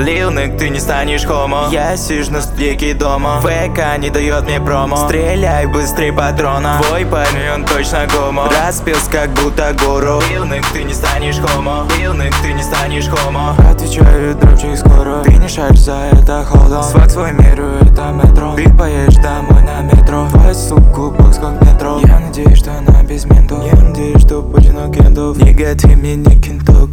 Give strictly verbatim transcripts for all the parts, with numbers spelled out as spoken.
Lil Nick, ты не станешь хомо. Я сижу на студейке дома, ВК не дает мне промо. Стреляй быстрей патрона, твой парень он точно гомо. Распился как будто гуру. Lil Nick, ты не станешь хомо. Lil Nick, ты не станешь хомо. Отвечаю, дропчик скоро. Ты не шаришь за это ходом. Свак свой миру, это метро. Ты поедешь домой на метро. Твой суку бокс как метро. Я надеюсь, что она без ментов. Я надеюсь, что Путин у кентов. Негатив мне не кенток.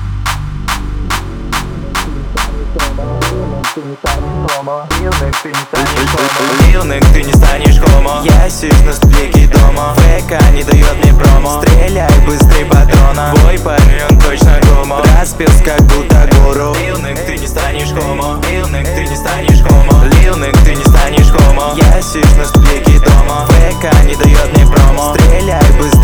Lil Nick, ты не станешь хомо. Я сижу на студейке дома, ВК не дает мне промо. Стреляй быстрей патрона, твой парень он точно гомо. Распился как будто гуру. Lil Nick, ты не станешь хомо. Lil Nick, ты не станешь хомо. Lil Nick, ты не станешь хомо. Я сижу на студейке дома, ВК не дает мне промо. Стреляй быстрей